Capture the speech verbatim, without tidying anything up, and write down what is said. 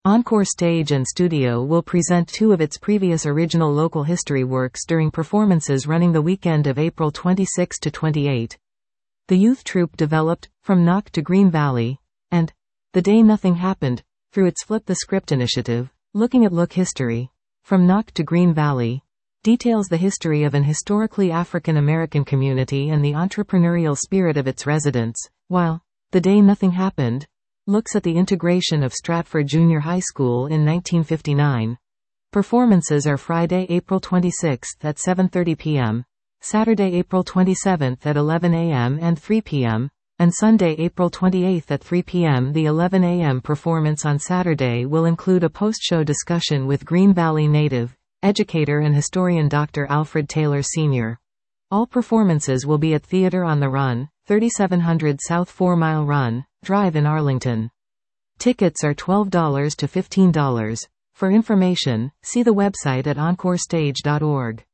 Encore Stage and Studio will present two of its previous original local history works during performances running the weekend of April twenty-sixth to twenty-eighth. The youth troupe developed From Knock to Green Valley and The Day Nothing Happened through its Flip the Script initiative, looking at look history. From Knock to Green Valley details the history of an historically African American community and the entrepreneurial spirit of its residents, while The Day Nothing Happened looks at the integration of Stratford Junior High School in nineteen fifty-nine. Performances are Friday, April twenty-sixth at seven thirty p m, Saturday, April twenty-seventh at eleven a m and three p m, and Sunday, April twenty-eighth at three p m The eleven a m performance on Saturday will include a post-show discussion with Green Valley native, educator and historian Doctor Alfred Taylor Senior All performances will be at Theater on the Run, thirty-seven hundred South four Mile Run Drive in Arlington. Tickets are twelve dollars to fifteen dollars. For information, see the website at encore stage dot org.